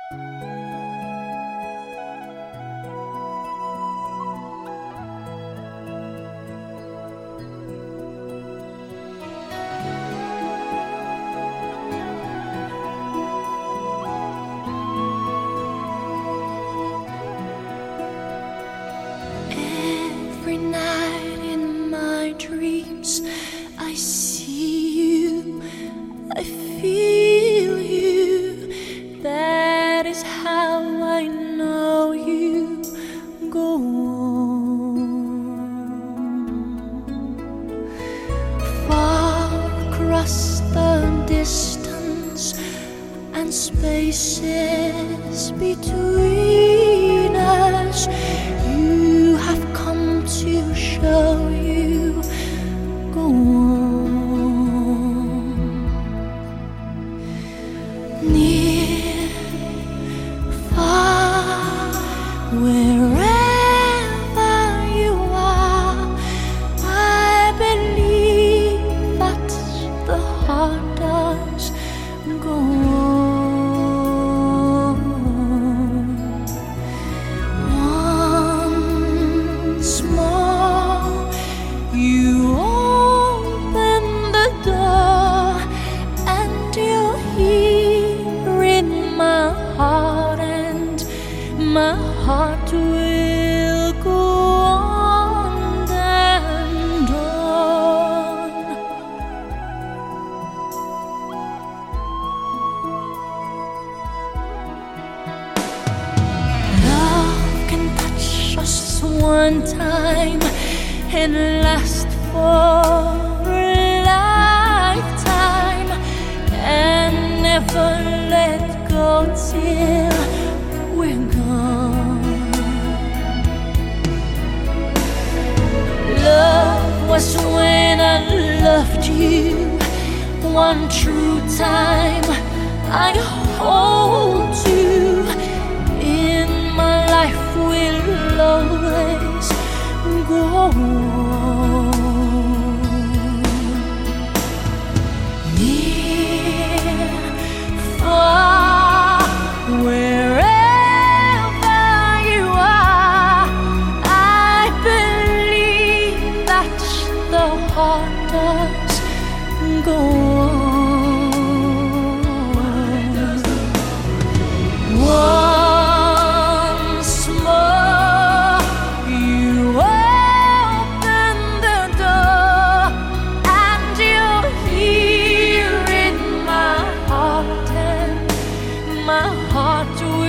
Every night in my dreams, I see you, I feel you. That is how I know you. Go on. Far across the distance and spaces between us, you have come to show you. Go on. Near, far, wherever you are, I believe that the heart does. Go on. Once more, you open the door, and you're here in my heart, and my heart will go on and on. Love can touch us one time and last for a lifetime, and never let go till we're gone. Love was when I loved you one true time. I hold you in my life, will always go on. Near, far, wherever you are, I believe that the heart does go on. Once more, you open the door, and you're here in my heart, and my heart will